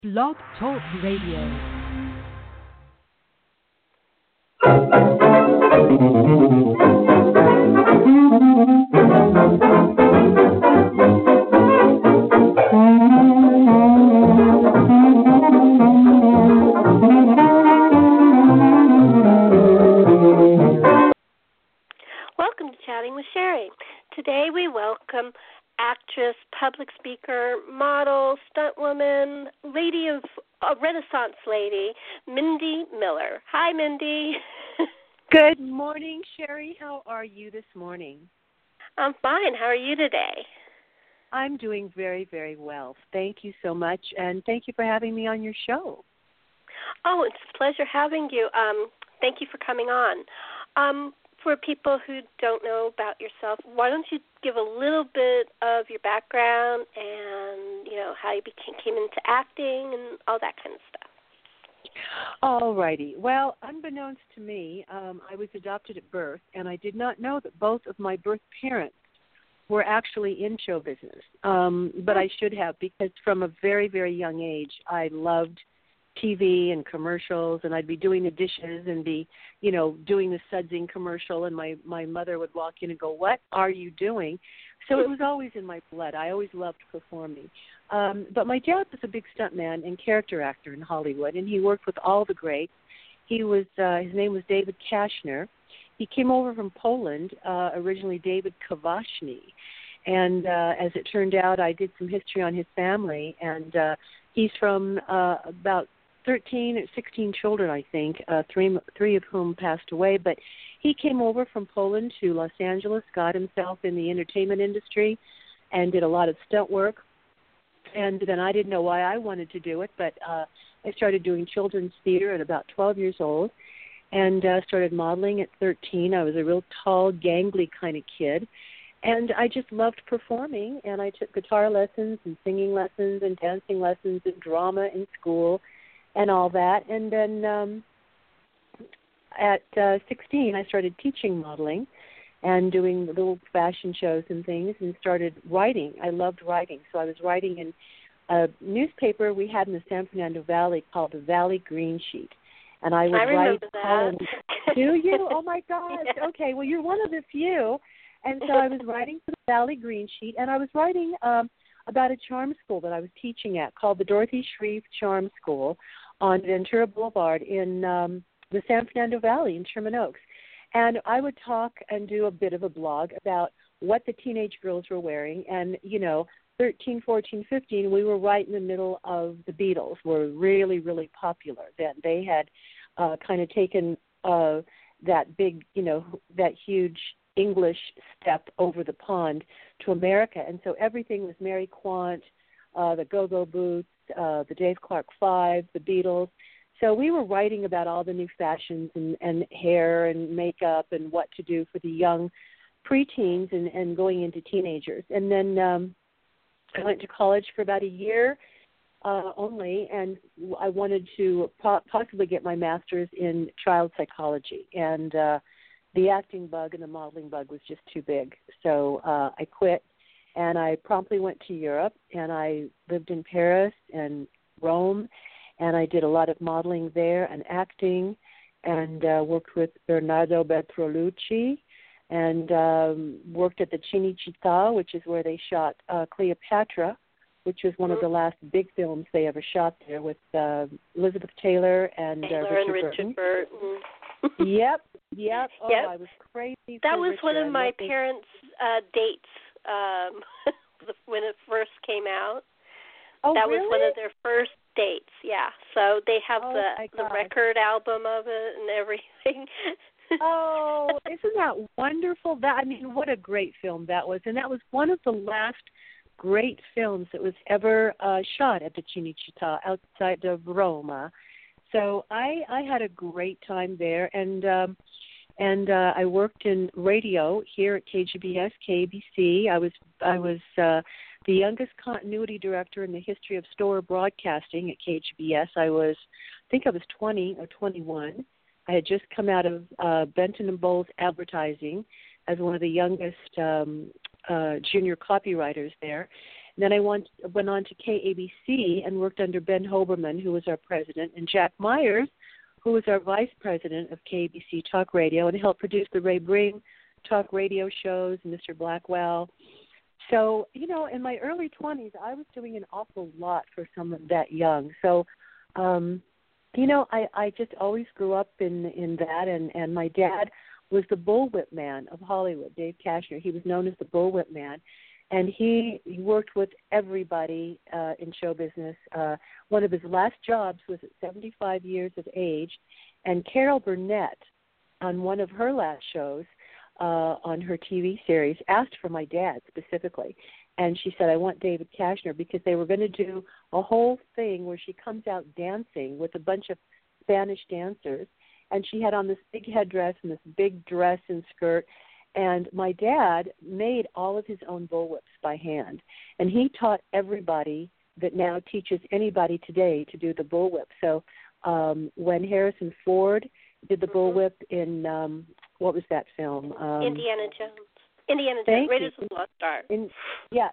Blog Talk Radio. Welcome to Chatting with Sherry. Today we welcome actress, public speaker, model, stunt woman, lady of a Renaissance lady, Mindy Miller. Hi, Mindy. Good morning, Sherry. How are you this morning? I'm fine. How are you today? I'm doing very, very well. Thank you so much, and thank you for having me on your show. Oh, it's a pleasure having you. Thank you for coming on. For people who don't know about yourself, why don't you give a little bit of your background and, how you came into acting and all that kind of stuff. All righty. Well, unbeknownst to me, I was adopted at birth, and I did not know that both of my birth parents were actually in show business. But I should have, because from a very, very young age, I loved TV and commercials, and I'd be doing the dishes and be, doing the sudsing commercial, and my mother would walk in and go, "What are you doing?" So it was always in my blood. I always loved performing. But my dad was a big stuntman and character actor in Hollywood, and he worked with all the greats. He was his name was David Kashner. He came over from Poland, originally David Kawaszny. And as it turned out, I did some history on his family, and he's from about 13 or 16 children, I think, three of whom passed away. But he came over from Poland to Los Angeles, got himself in the entertainment industry, and did a lot of stunt work. And then I didn't know why I wanted to do it, but I started doing children's theater at about 12 years old, and started modeling at 13. I was a real tall, gangly kind of kid. And I just loved performing, and I took guitar lessons and singing lessons and dancing lessons and drama in school and all that. And then at 16, I started teaching modeling and doing little fashion shows and things, and started writing. I loved writing, so I was writing in a newspaper we had in the San Fernando Valley called the Valley Green Sheet. And I would write columns. Do you? Oh, my gosh. Yeah. Okay, well, you're one of the few. And so I was writing for the Valley Green Sheet, and I was writing about a charm school that I was teaching at called the Dorothy Shreve Charm School on Ventura Boulevard in the San Fernando Valley in Sherman Oaks. And I would talk and do a bit of a blog about what the teenage girls were wearing. And, 13, 14, 15, we were right in the middle of the Beatles, were really, really popular then. They had kind of taken that big, that huge English step over the pond to America. And so everything was Mary Quant, the Go-Go Boots, the Dave Clark Five, the Beatles. So we were writing about all the new fashions and hair and makeup and what to do for the young preteens and going into teenagers. And then I went to college for about a year only, and I wanted to possibly get my master's in child psychology. And the acting bug and the modeling bug was just too big. So I quit, and I promptly went to Europe, and I lived in Paris and Rome, and I did a lot of modeling there and acting, and worked with Bernardo Bertolucci, and worked at the Cinecittà, which is where they shot Cleopatra, which was one of the last big films they ever shot there, with Elizabeth Taylor and Richard Burton. Yep. Oh, yep. I was crazy. That was Richard. one of my parents' dates when it first came out. Oh, that really? was one of their first dates, yeah. So they have the record album of it and everything. Oh, isn't that wonderful? What a great film that was. And that was one of the last great films that was ever shot at the Cinecittà outside of Roma. So I had a great time there, and I worked in radio here at KGBS, KBC. I was the youngest continuity director in the history of store broadcasting at KGBS. I think I was 20 or 21. I had just come out of Benton and Bowles Advertising as one of the youngest junior copywriters there. And then I went on to KABC and worked under Ben Hoberman, who was our president, and Jack Myers, who was our vice president of KABC Talk Radio, and helped produce the Ray Bring talk radio shows, Mr. Blackwell. So, you know, in my early 20s, I was doing an awful lot for someone that young. So, you know, I just always grew up in that, and my dad was the bullwhip man of Hollywood, Dave Kashner. He was known as the bullwhip man, and he worked with everybody in show business. One of his last jobs was at 75 years of age, and Carol Burnett, on one of her last shows on her TV series, asked for my dad specifically. And she said, I want David Kashner, because they were going to do a whole thing where she comes out dancing with a bunch of Spanish dancers. And she had on this big headdress and this big dress and skirt. And my dad made all of his own bullwhips by hand. And he taught everybody that now teaches anybody today to do the bullwhip. So when Harrison Ford did the bullwhip in, what was that film? Indiana Jones. Indiana Jones, Raiders of the Lost Ark. Yeah.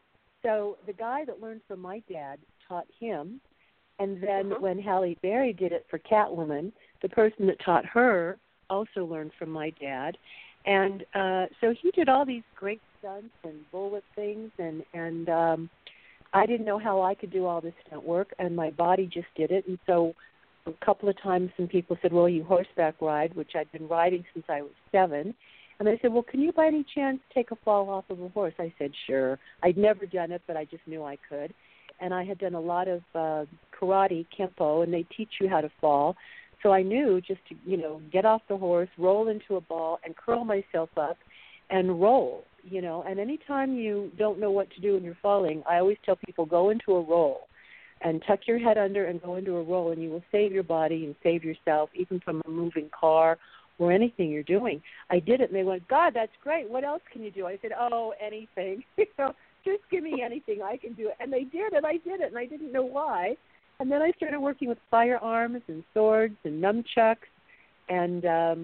So the guy that learned from my dad taught him, and then when Halle Berry did it for Catwoman, the person that taught her also learned from my dad. And so he did all these great stunts and bullwhip things, and I didn't know how I could do all this stunt work, and my body just did it. And so a couple of times some people said, well, you horseback ride, which I'd been riding since I was 7. And I said, well, can you by any chance take a fall off of a horse? I said, sure. I'd never done it, but I just knew I could. And I had done a lot of karate, kempo, and they teach you how to fall. So I knew just to, you know, get off the horse, roll into a ball, and curl myself up and roll, you know. And anytime you don't know what to do when you're falling, I always tell people, go into a roll and tuck your head under and go into a roll, and you will save your body and save yourself, even from a moving car or anything you're doing. I did it, and they went, God, that's great. What else can you do? I said, oh, anything. You know, just give me anything. I can do it. And they did, and I did it, and I didn't know why. And then I started working with firearms and swords and nunchucks, and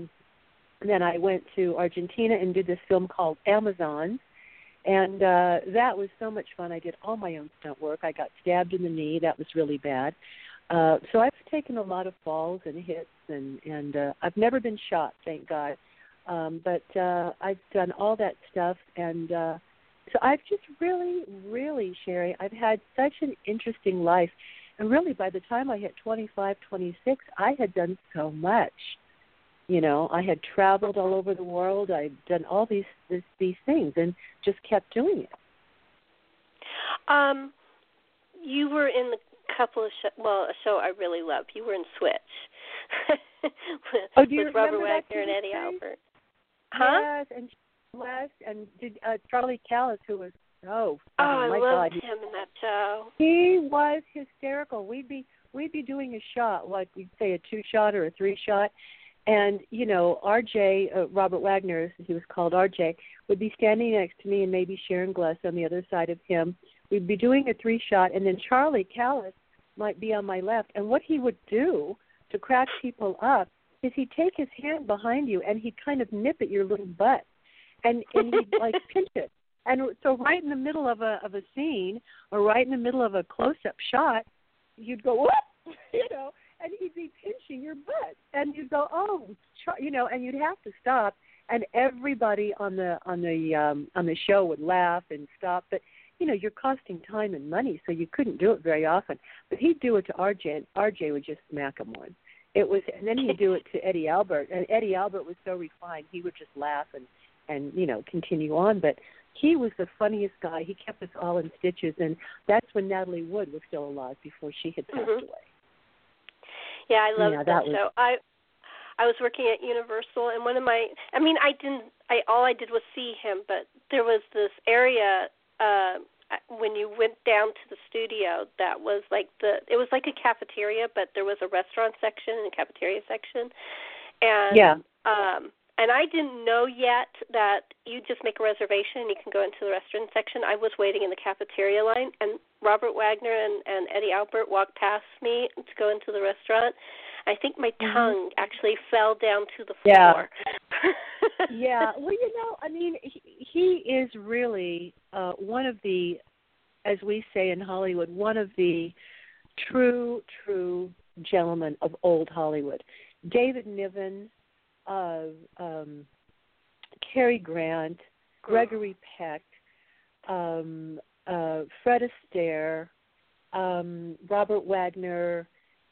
then I went to Argentina and did this film called Amazon, and that was so much fun. I did all my own stunt work. I got stabbed in the knee. That was really bad. So I've taken a lot of falls and hits, and I've never been shot, thank God. But I've done all that stuff, and so I've just really, Sherry, I've had such an interesting life. And really, by the time I hit 25, 26, I had done so much. You know, I had traveled all over the world. I'd done all these things and just kept doing it. You were in a couple of a show I really love. You were in Switch with Robert Wagner and Eddie Albert. Yes, and West and did Charlie Callis, who was I my loved God. him in that show. He was hysterical. We'd be doing a shot, like we'd say a 2-shot or a 3-shot, and you know, RJ, Robert Wagner, he was called RJ, would be standing next to me, and maybe Sharon Gless on the other side of him. We'd be doing a 3-shot, and then Charlie Callis might be on my left. And what he would do to crack people up is he'd take his hand behind you and he'd kind of nip at your little butt, and he'd like pinch it. And so right in the middle of a scene or right in the middle of a close-up shot, you'd go, whoop, you know, and he'd be pinching your butt. And you'd go, oh, you know, and you'd have to stop. And everybody on the show would laugh and stop. But, you know, you're costing time and money, so you couldn't do it very often. But he'd do it to RJ, and RJ would just smack him one. And then he'd do it to Eddie Albert. And Eddie Albert was so refined, he would just laugh and you know, continue on. But he was the funniest guy. He kept us all in stitches, and that's when Natalie Wood was still alive before she had passed away. Yeah, I loved that show. I was working at Universal, and all I did was see him, but there was this area when you went down to the studio that was like it was like a cafeteria, but there was a restaurant section and a cafeteria section. And and I didn't know yet that you just make a reservation and you can go into the restaurant section. I was waiting in the cafeteria line, and Robert Wagner and Eddie Albert walked past me to go into the restaurant. I think my tongue actually fell down to the floor. Yeah. Well, you know, I mean, he is really one of the as we say in Hollywood, one of the true gentlemen of old Hollywood. David Niven, Cary Grant, Gregory Peck, Fred Astaire, Robert Wagner,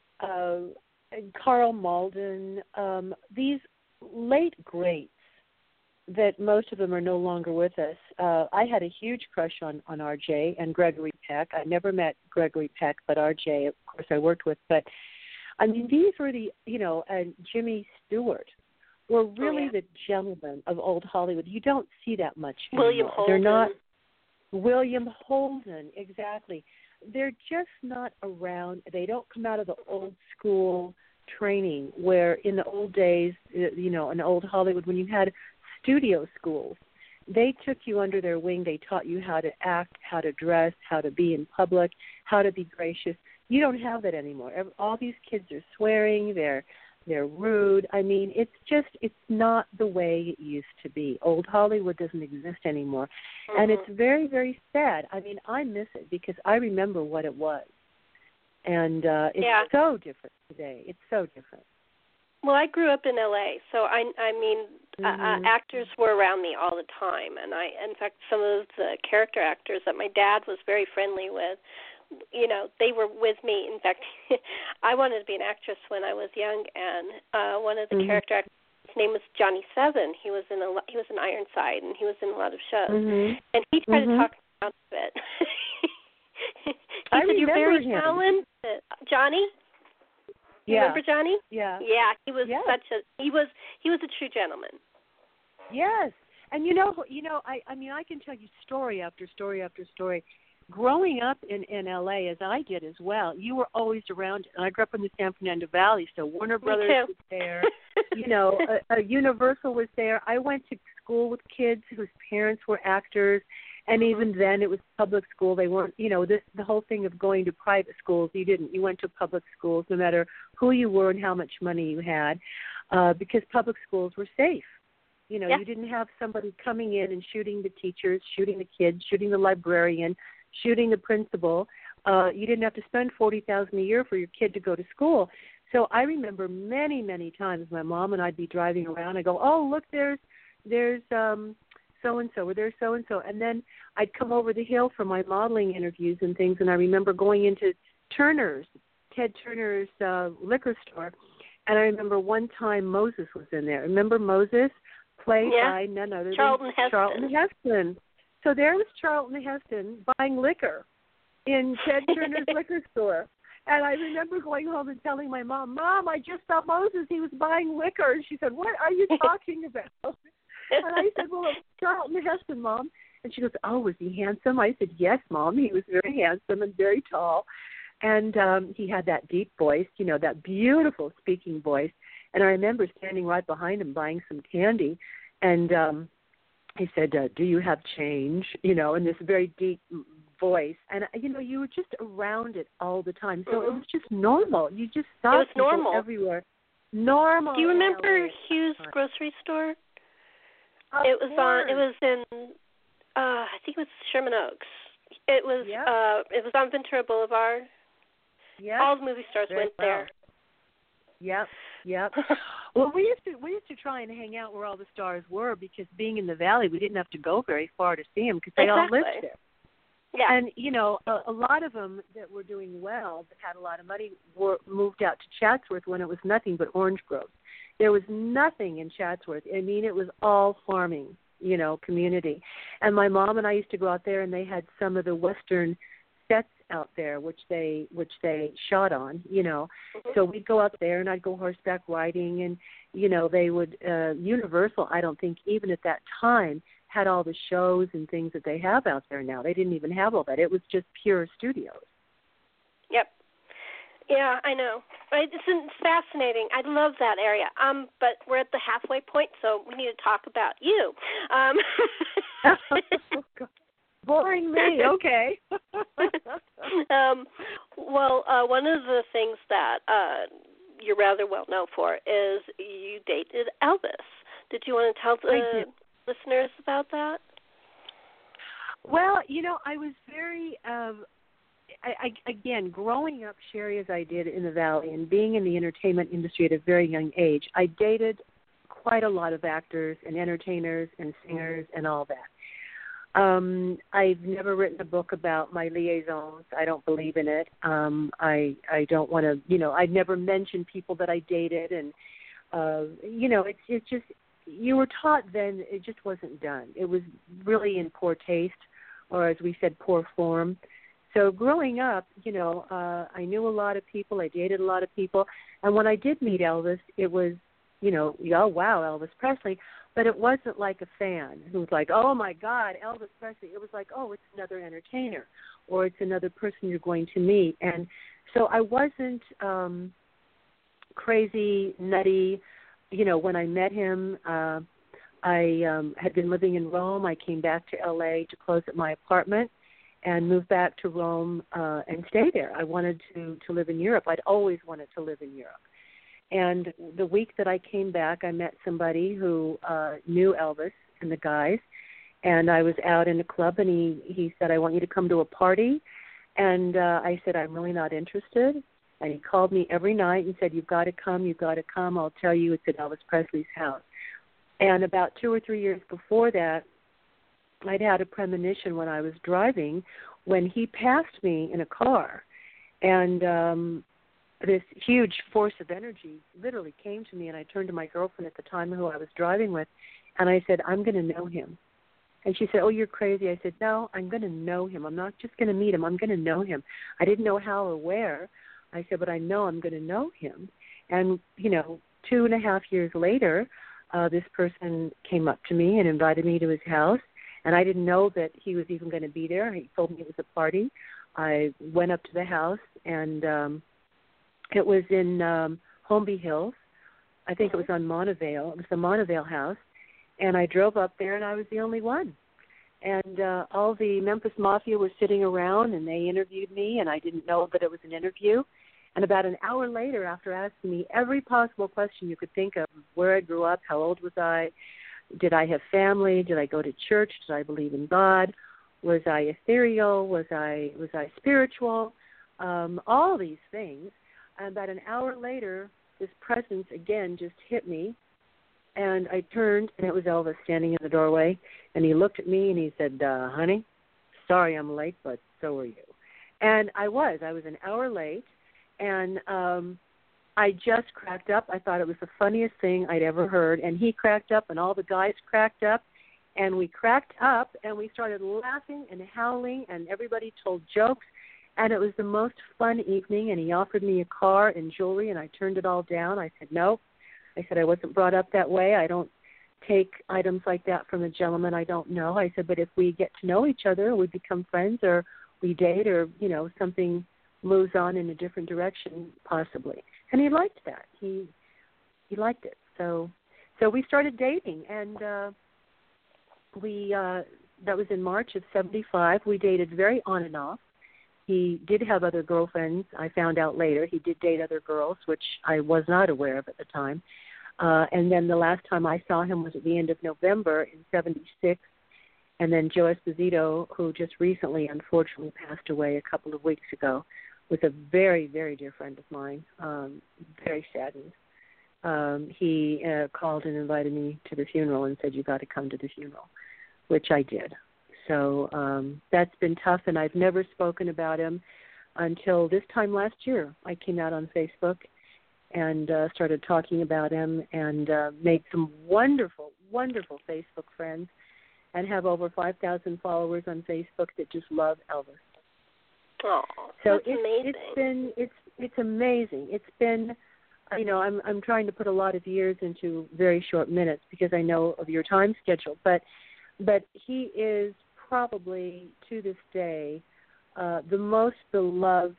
Carl Malden, these late greats that most of them are no longer with us. I had a huge crush on RJ and Gregory Peck. I never met Gregory Peck, but RJ, of course, I worked with. But, I mean, these were the, Jimmy Stewart were really the gentlemen of old Hollywood. You don't see that much anymore. William Holden. They're not. William Holden, exactly. They're just not around. They don't come out of the old school training where in the old days, in old Hollywood, when you had studio schools, they took you under their wing. They taught you how to act, how to dress, how to be in public, how to be gracious. You don't have that anymore. All these kids are swearing. They're rude. I mean, it's not the way it used to be. Old Hollywood doesn't exist anymore. Mm-hmm. And it's very, very sad. I mean, I miss it because I remember what it was. And it's so different today. It's so different. Well, I grew up in L.A., so I mean, actors were around me all the time. And in fact, some of the character actors that my dad was very friendly with, they were with me. In fact, I wanted to be an actress when I was young, and one of the character actors, his name was Johnny Seven. He was in Ironside, and he was in a lot of shows. And he tried to talk me out of it. He said, "You're very talented, Johnny." You remember Johnny? Yeah. Yeah, he was he was a true gentleman. Yes. And I can tell you story after story after story. Growing up in LA, as I did as well, you were always around. And I grew up in the San Fernando Valley, so Warner Brothers was there. Universal was there. I went to school with kids whose parents were actors, and even then it was public school. They weren't, the whole thing of going to private schools. You didn't. You went to public schools, no matter who you were and how much money you had, because public schools were safe. You didn't have somebody coming in and shooting the teachers, shooting the kids, shooting the librarian, shooting the principal. You didn't have to spend $40,000 a year for your kid to go to school. So I remember many, many times my mom and I'd be driving around. I go, "Oh, look, there's so-and-so, or there's so-and-so." And then I'd come over the hill for my modeling interviews and things, and I remember going into Ted Turner's liquor store, and I remember one time Moses was in there. Remember Moses? Played by none other than Charlton Heston. So there was Charlton Heston buying liquor in Ted Turner's liquor store. And I remember going home and telling my mom, "Mom, I just saw Moses. He was buying liquor." And she said, "What are you talking about?" And I said, "Well, it's Charlton Heston, Mom." And she goes, "Oh, was he handsome?" I said, "Yes, Mom. He was very handsome and very tall. And he had that deep voice, that beautiful speaking voice." And I remember standing right behind him buying some candy. And he said, "Do you have change?" In this very deep voice. And, you were just around it all the time. So it was just normal. You just saw it was normal everywhere. Normal. Do you remember Hugh's grocery store? It was in, I think it was Sherman Oaks. It was on Ventura Boulevard. Yeah. All the movie stars went there. Yep. Well, we used to try and hang out where all the stars were, because being in the valley, we didn't have to go very far to see them because they all lived there. Yeah. And a lot of them that were doing well, that had a lot of money, moved out to Chatsworth when it was nothing but orange groves. There was nothing in Chatsworth. I mean, it was all farming, community. And my mom and I used to go out there, and they had some of the Western sets out there, which they shot on, So we'd go out there, and I'd go horseback riding, and they would Universal, I don't think even at that time, had all the shows and things that they have out there now. They didn't even have all that. It was just pure studios. Yep. Yeah, I know. It's fascinating. I love that area. But we're at the halfway point, so we need to talk about you. Boring me. Okay. One of the things that you're rather well known for is you dated Elvis. Did you want to tell the listeners about that? Well, I was very, again, growing up, Sherry, as I did in the Valley and being in the entertainment industry at a very young age, I dated quite a lot of actors and entertainers and singers and all that. I've never written a book about my liaisons. I don't believe in it. I don't want to, I'd never mentioned people that I dated. And, it's just, you were taught then it just wasn't done. It was really in poor taste, or as we said, poor form. So growing up, I knew a lot of people. I dated a lot of people. And when I did meet Elvis, it was, oh, wow, Elvis Presley. But it wasn't like a fan who was like, oh, my God, Elvis Presley. It was like, oh, it's another entertainer, or it's another person you're going to meet. And so I wasn't crazy, nutty. When I met him, I had been living in Rome. I came back to L.A. to close at my apartment and moved back to Rome and stay there. I wanted to live in Europe. I'd always wanted to live in Europe. And the week that I came back, I met somebody who knew Elvis and the guys, and I was out in a club, and he said, I want you to come to a party. And I said, I'm really not interested. And he called me every night and said, you've got to come, I'll tell you, it's at Elvis Presley's house. And about 2 or 3 years before that, I'd had a premonition when I was driving when he passed me in a car. And this huge force of energy literally came to me, and I turned to my girlfriend at the time who I was driving with, and I said, I'm going to know him. And she said, oh, you're crazy. I said, no, I'm going to know him. I'm not just going to meet him. I'm going to know him. I didn't know how or where. I said, but I know I'm going to know him. And, 2.5 years later, this person came up to me and invited me to his house, and I didn't know that he was even going to be there. He told me it was a party. I went up to the house, and it was in Holmby Hills. I think it was on Montevale. It was the Montevale house. And I drove up there, and I was the only one. And all the Memphis Mafia was sitting around, and they interviewed me, and I didn't know that it was an interview. And about an hour later, after asking me every possible question you could think of, where I grew up, how old was I, did I have family, did I go to church, did I believe in God, was I ethereal, was I spiritual, all these things. And about an hour later, this presence again just hit me, and I turned, and it was Elvis standing in the doorway, and he looked at me, and he said, honey, sorry I'm late, but so are you. And I was an hour late, and I just cracked up. I thought it was the funniest thing I'd ever heard, and he cracked up, and all the guys cracked up, and we cracked up, and we started laughing and howling, and everybody told jokes. And it was the most fun evening, and he offered me a car and jewelry, and I turned it all down. I said, no. I said, I wasn't brought up that way. I don't take items like that from a gentleman I don't know. I said, but if we get to know each other, we become friends, or we date, or, something moves on in a different direction, possibly. And he liked that. He liked it. So we started dating, and that was in March of 75. We dated very on and off. He did have other girlfriends. I found out later he did date other girls, which I was not aware of at the time. And then the last time I saw him was at the end of November in 76. And then Joe Esposito, who just recently, unfortunately, passed away a couple of weeks ago, was a very, very dear friend of mine, very saddened. He called and invited me to the funeral and said, you got to come to the funeral, which I did. So that's been tough, and I've never spoken about him until this time last year. I came out on Facebook and started talking about him, and made some wonderful, wonderful Facebook friends, and have over 5,000 followers on Facebook that just love Elvis. Oh, so that's amazing. It's amazing. It's been, I'm trying to put a lot of years into very short minutes because I know of your time schedule, but he is probably, to this day, the most beloved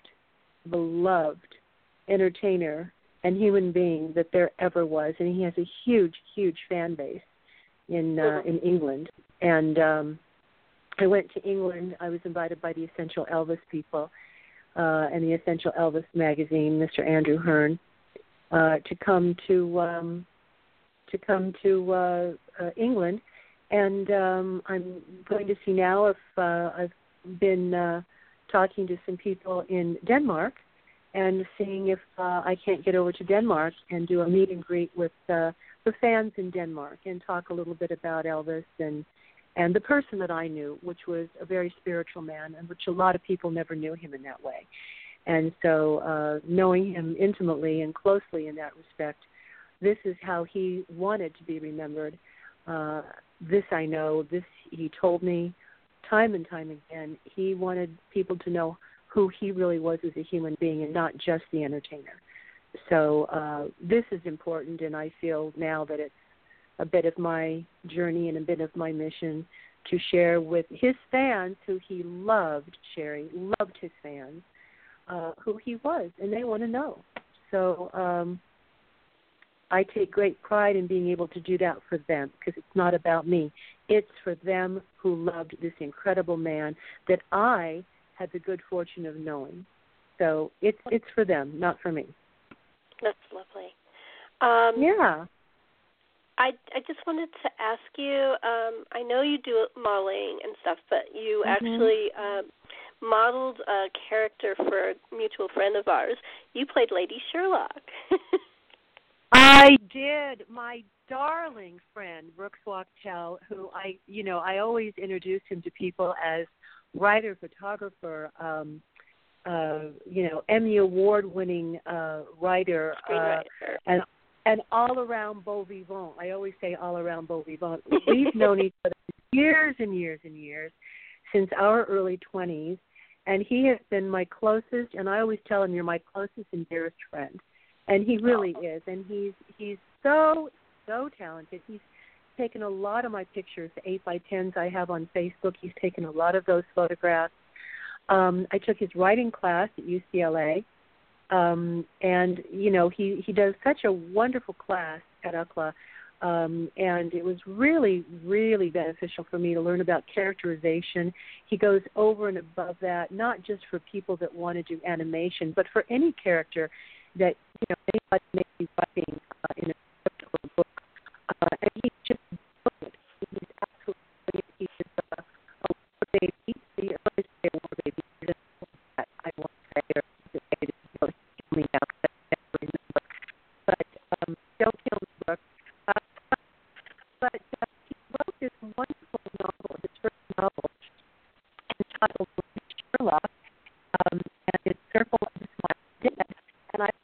entertainer and human being that there ever was, and he has a huge, huge fan base in England. And I went to England. I was invited by the Essential Elvis people and the Essential Elvis magazine, Mr. Andrew Hearn, to come to England. And I'm going to see now if I've been talking to some people in Denmark and seeing if I can't get over to Denmark and do a meet and greet with the fans in Denmark and talk a little bit about Elvis and the person that I knew, which was a very spiritual man, and which a lot of people never knew him in that way. And so knowing him intimately and closely in that respect, this is how he wanted to be remembered. This I know, this he told me time and time again. He wanted people to know who he really was as a human being and not just the entertainer. So this is important, and I feel now that it's a bit of my journey and a bit of my mission to share with his fans who he loved, Sherry, loved his fans, who he was, and they want to know. So I take great pride in being able to do that for them, because it's not about me. It's for them who loved this incredible man that I had the good fortune of knowing. So it's for them, not for me. That's lovely. Yeah. I just wanted to ask you, I know you do modeling and stuff, but you actually modeled a character for a mutual friend of ours. You played Lady Sherlock. I did. My darling friend, Brooks Wachtel, who I always introduce him to people as writer, photographer, Emmy Award-winning writer, and all-around beau vivant. I always say all-around beau vivant. We've known each other years and years and years, since our early 20s, and he has been my closest, and I always tell him, you're my closest and dearest friend. And he really is, and he's so talented. He's taken a lot of my pictures, the 8x10s I have on Facebook. He's taken a lot of those photographs. I took his writing class at UCLA, and he does such a wonderful class at UCLA, and it was really, really beneficial for me to learn about characterization. He goes over and above that, not just for people that want to do animation, but for any character that anybody may be writing in a script or a book, and he's just brilliant. He's absolutely brilliant. He is a war baby. The artist say war baby. I won't say or say it is supposed to kill me now because I never remember. But don't kill me, Brooke. But he wrote this wonderful novel, his first novel, entitled Sherlock, and it's Circle of the Smiling Dead. And I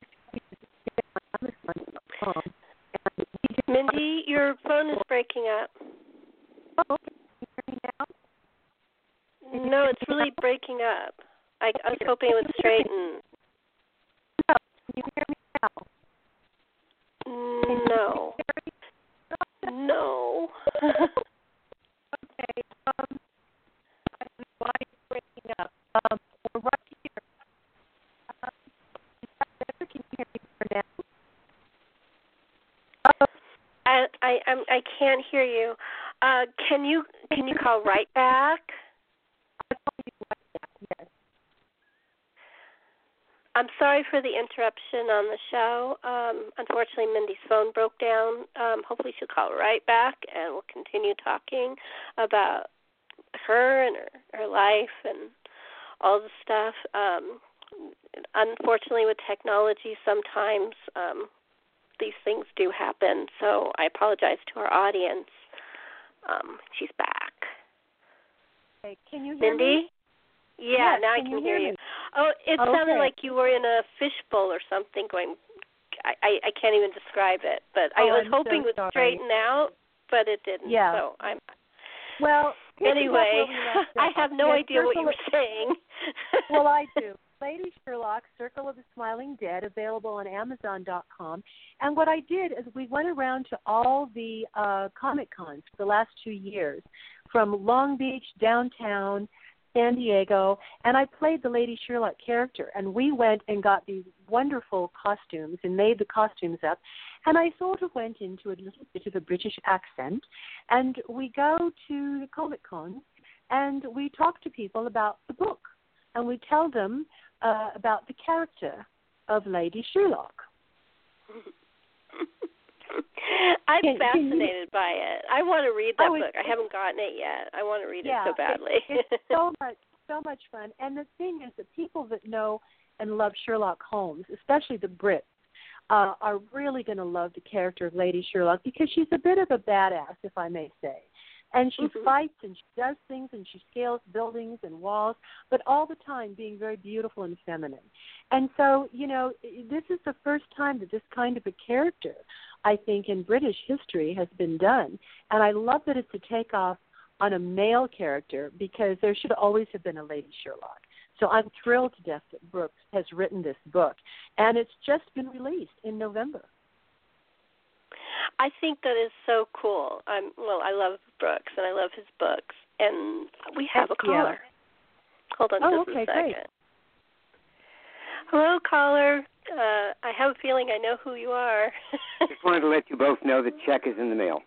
Mindy, your phone is breaking up. Oh, okay. Can you hear me now? No, it's really breaking up. I was hoping it would straighten. No. Can you hear me now? No. No. Okay. I don't know why it's breaking up. We're right here. Is that better? Can you hear me better now? I can't hear you. Can you call right back? I'll call you right back. Yes. I'm sorry for the interruption on the show. Unfortunately, Mindy's phone broke down. Hopefully she'll call right back, and we'll continue talking about her and her life and all the stuff. Unfortunately, with technology, sometimes these things do happen, so I apologize to our audience. She's back. Okay. Can you hear Mindy? me? Yeah, yes, now I can hear you. me? Oh, it sounded Okay. like you were in a fishbowl or something going, I can't even describe it, but I was I'm hoping so it would straighten out, but it didn't. Yeah. So I'm. Well, anyway, I have no idea what you were saying. Well, I do. Lady Sherlock, Circle of the Smiling Dead, available on Amazon.com. And what I did is we went around to all the Comic Cons for the last 2 years, from Long Beach, downtown, San Diego, and I played the Lady Sherlock character. And we went and got these wonderful costumes and made the costumes up. And I sort of went into a little bit of a British accent. And we go to the Comic Con and we talk to people about the book. And we tell them about the character of Lady Sherlock. I'm fascinated by it. I want to read that book. I haven't gotten it yet. I want to read it so badly. It's so much fun. And the thing is that people that know and love Sherlock Holmes, especially the Brits, are really going to love the character of Lady Sherlock because she's a bit of a badass, if I may say. And she fights and she does things and she scales buildings and walls, but all the time being very beautiful and feminine. And so, you know, this is the first time that this kind of a character, I think, in British history has been done. And I love that it's a takeoff on a male character because there should always have been a Lady Sherlock. So I'm thrilled to death that Brooks has written this book. And it's just been released in November. I think that is so cool. I love Brooks, and I love his books. And we have a caller. Hold on just a second. Great. Hello, caller. I have a feeling I know who you are. Just wanted to let you both know the check is in the mail.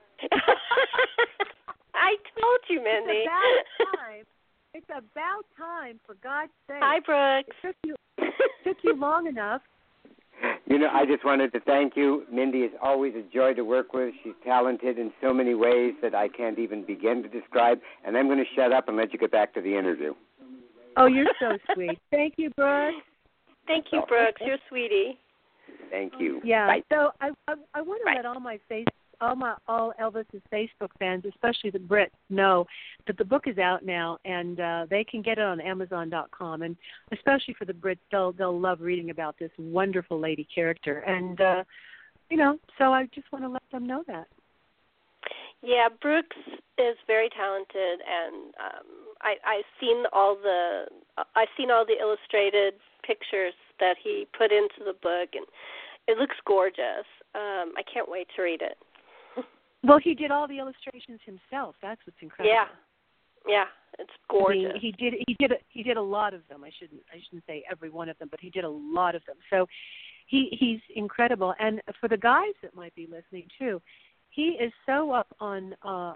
I told you, Mindy. It's about time, for God's sake. Hi, Brooks. It took you long enough. You know, I just wanted to thank you. Mindy is always a joy to work with. She's talented in so many ways that I can't even begin to describe. And I'm going to shut up and let you get back to the interview. Oh, you're so sweet. Thank you, Brooks. Thank you, Brooks. You're a sweetie. Thank you. Yeah. Bye. So I want to let all Elvis's Facebook fans, especially the Brits, know that the book is out now, and they can get it on Amazon.com. And especially for the Brits, they'll love reading about this wonderful lady character. And you know, so I just want to let them know that. Yeah, Brooks is very talented, and I've seen all the illustrated pictures that he put into the book, and it looks gorgeous. I can't wait to read it. Well, he did all the illustrations himself. That's what's incredible. Yeah, it's gorgeous. I mean, he did a lot of them. I shouldn't say every one of them, but he did a lot of them. So he's incredible. And for the guys that might be listening too, he is so up on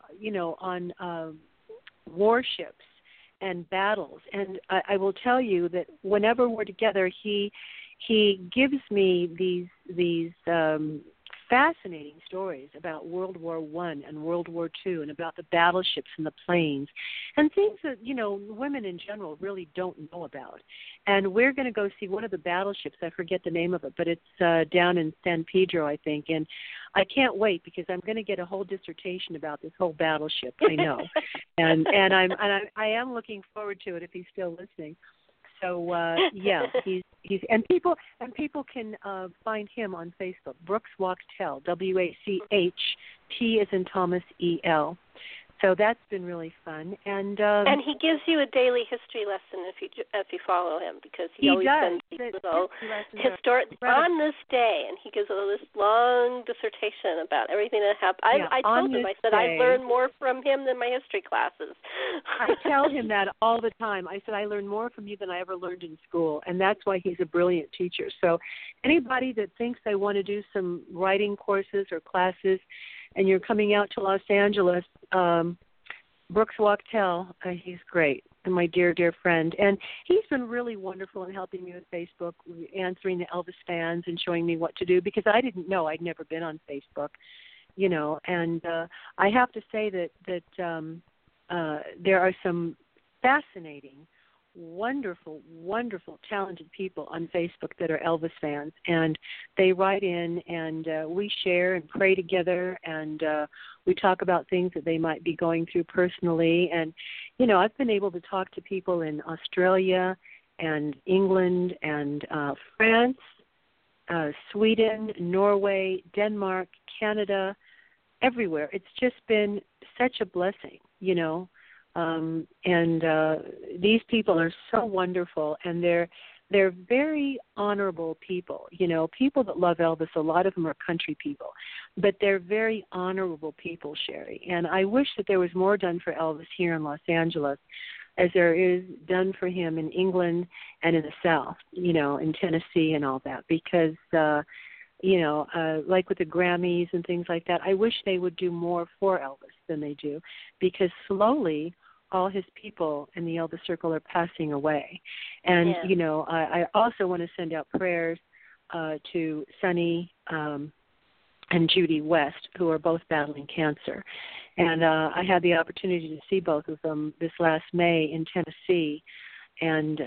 warships and battles. And I will tell you that whenever we're together, he gives me these fascinating stories about World War I and World War II and about the battleships and the planes and things that, you know, women in general really don't know about. And we're going to go see one of the battleships. I forget the name of it, but it's down in San Pedro, I think. And I can't wait because I'm going to get a whole dissertation about this whole battleship. I know, and I am looking forward to it if he's still listening. So yeah, he's and people can find him on Facebook. Brooks Wachtel, WACHT as in Thomas EL. So that's been really fun, and he gives you a daily history lesson if you follow him because he always sends these little historic on this day, and he gives this long dissertation about everything that happened. I told him, I said I learned more from him than my history classes. I tell him that all the time. I said I learned more from you than I ever learned in school, and that's why he's a brilliant teacher. So anybody that thinks they want to do some writing courses or classes, and you're coming out to Los Angeles, Brooks Wachtel, he's great, and my dear, dear friend. And he's been really wonderful in helping me with Facebook, answering the Elvis fans and showing me what to do, because I didn't know. I'd never been on Facebook, you know. And I have to say that there are some fascinating, wonderful, wonderful, talented people on Facebook that are Elvis fans, and they write in, and we share and pray together, and we talk about things that they might be going through personally. And, you know, I've been able to talk to people in Australia and England and France, Sweden, Norway, Denmark, Canada, everywhere. It's just been such a blessing, you know. And these people are so wonderful, and they're very honorable people. You know, people that love Elvis, a lot of them are country people, but they're very honorable people, Sherry. And I wish that there was more done for Elvis here in Los Angeles as there is done for him in England and in the South, you know, in Tennessee and all that, because, you know, like with the Grammys and things like that, I wish they would do more for Elvis than they do, because slowly all his people in the Elvis Circle are passing away. And, you know, I also want to send out prayers to Sonny and Judy West, who are both battling cancer. And I had the opportunity to see both of them this last May in Tennessee. And,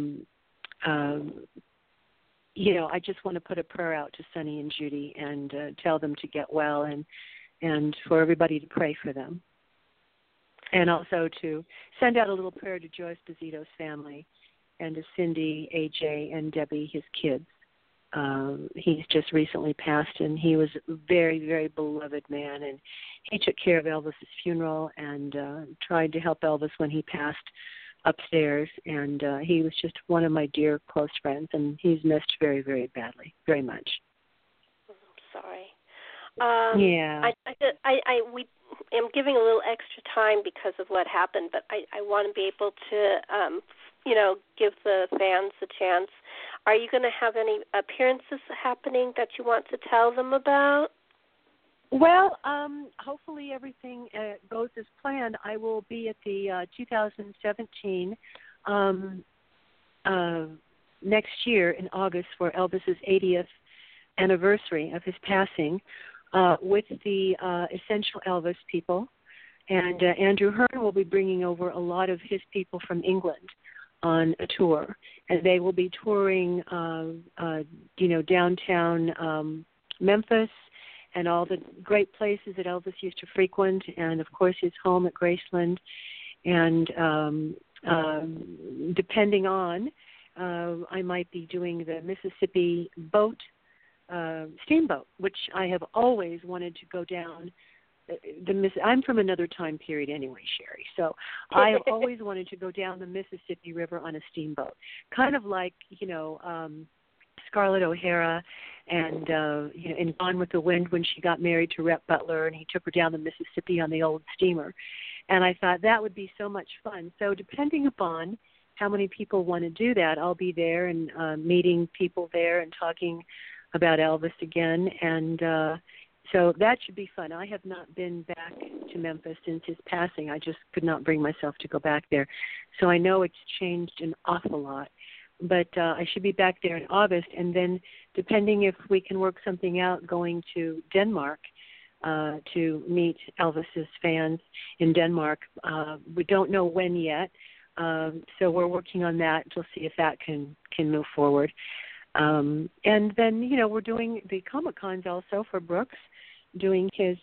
I just want to put a prayer out to Sonny and Judy and tell them to get well and for everybody to pray for them. And also to send out a little prayer to Joe Esposito's family and to Cindy, AJ, and Debbie, his kids. He's just recently passed, and he was a very, very beloved man. And he took care of Elvis's funeral and tried to help Elvis when he passed upstairs. And he was just one of my dear close friends, and he's missed very, very badly, very much. I'm sorry. Yeah. We am giving a little extra time because of what happened, but I want to be able to, give the fans a chance. Are you going to have any appearances happening that you want to tell them about? Well, hopefully everything goes as planned. I will be at the 2017 next year in August for Elvis's 80th anniversary of his passing with the Essential Elvis people. And Andrew Hearn will be bringing over a lot of his people from England on a tour. And they will be touring, downtown Memphis and all the great places that Elvis used to frequent, and, of course, his home at Graceland. And depending on, I might be doing the Mississippi steamboat, which I have always wanted to go down. I'm from another time period anyway, Sherry, so I have always wanted to go down the Mississippi River on a steamboat, kind of like, Scarlett O'Hara and in Gone with the Wind when she got married to Rhett Butler and he took her down the Mississippi on the old steamer. And I thought that would be so much fun. So depending upon how many people want to do that, I'll be there and meeting people there and talking about Elvis again. And so that should be fun. I have not been back to Memphis since his passing. I just could not bring myself to go back there. So I know it's changed an awful lot. But I should be back there in August, and then depending if we can work something out, going to Denmark to meet Elvis's fans in Denmark. We don't know when yet, so we're working on that to see if that can move forward. And then, we're doing the Comic-Cons also for Brooks, doing his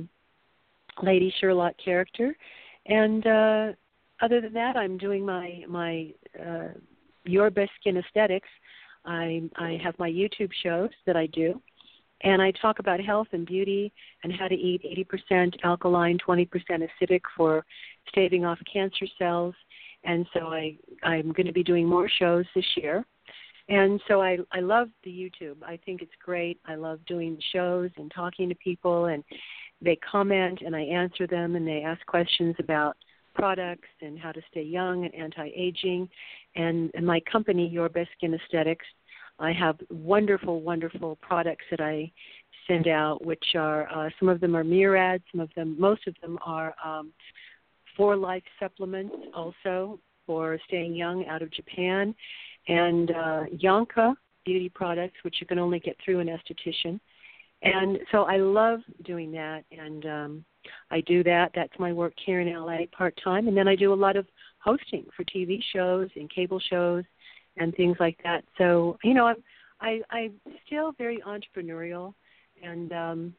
Lady Sherlock character. And other than that, I'm doing my Your Best Skin Aesthetics. I have my YouTube shows that I do, and I talk about health and beauty and how to eat 80% alkaline, 20% acidic for staving off cancer cells. And so I'm going to be doing more shows this year. And so I love the YouTube. I think it's great. I love doing the shows and talking to people, and they comment and I answer them, and they ask questions about products and how to stay young and anti-aging. And my company, Your Best Skin Aesthetics, I have wonderful, wonderful products that I send out, which are some of them are Murad, most of them are For Life supplements, also for staying young, out of Japan, and Yonka beauty products, which you can only get through an esthetician. And so I love doing that, and I do that. That's my work here in LA part-time. And then I do a lot of hosting for TV shows and cable shows and things like that. So, I'm still very entrepreneurial, and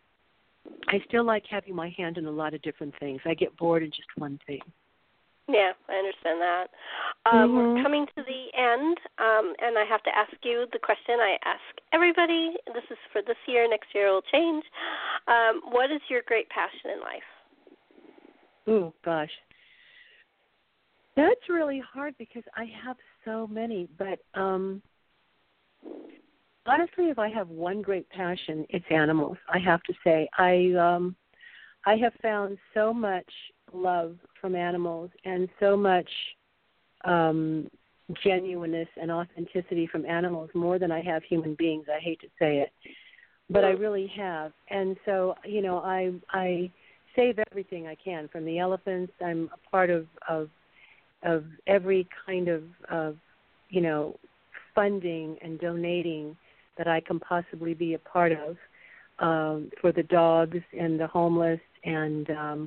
I still like having my hand in a lot of different things. I get bored in just one thing. Yeah, I understand that. We're coming to the end, and I have to ask you the question I ask everybody. This is for this year. Next year it will change. What is your great passion in life? Oh, gosh. That's really hard because I have so many. But honestly, if I have one great passion, it's animals, I have to say. I have found so much love from animals and so much genuineness and authenticity from animals, more than I have human beings. I hate to say it, but I really have. And so, I save everything I can from the elephants. I'm a part of every kind of funding and donating that I can possibly be a part of. for the dogs and the homeless and,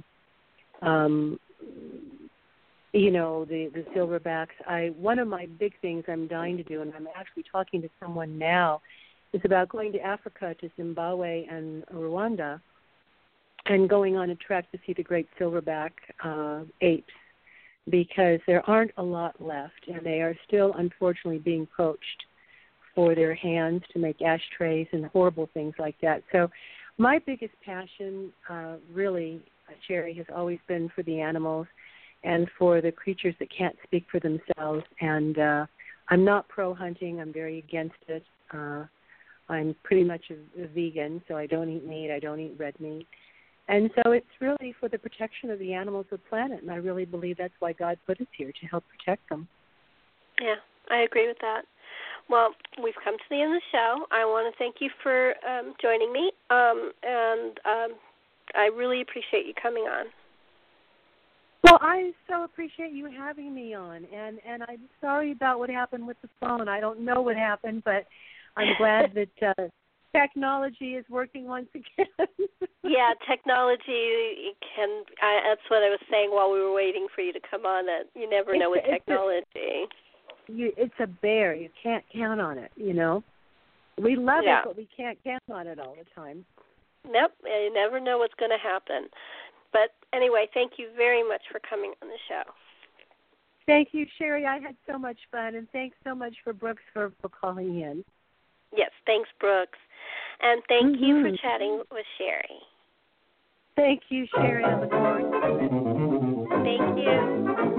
the silverbacks. One of my big things I'm dying to do, and I'm actually talking to someone now, is about going to Africa, to Zimbabwe and Rwanda, and going on a trek to see the great silverback apes, because there aren't a lot left, and they are still, unfortunately, being poached for their hands to make ashtrays and horrible things like that. So my biggest passion, really, Sherry, has always been for the animals and for the creatures that can't speak for themselves. And I'm not pro-hunting. I'm very against it. I'm pretty much a vegan, so I don't eat meat. I don't eat red meat. And so it's really for the protection of the animals of the planet, and I really believe that's why God put us here, to help protect them. Yeah, I agree with that. Well, we've come to the end of the show. I want to thank you for joining me, and I really appreciate you coming on. Well, I so appreciate you having me on, and I'm sorry about what happened with the phone. I don't know what happened, but I'm glad that technology is working once again. Yeah, technology can. That's what I was saying while we were waiting for you to come on. That you never know with technology. It's a bear. You can't count on it. We love it, but we can't count on it all the time. Nope, you never know what's going to happen. But anyway, thank you very much for coming on the show. Thank you, Sherry. I had so much fun, and thanks so much for Brooks for calling in. Yes, thanks, Brooks. And thank you for chatting with Sherry. Thank you, Sherry. I look forward to it. Thank you.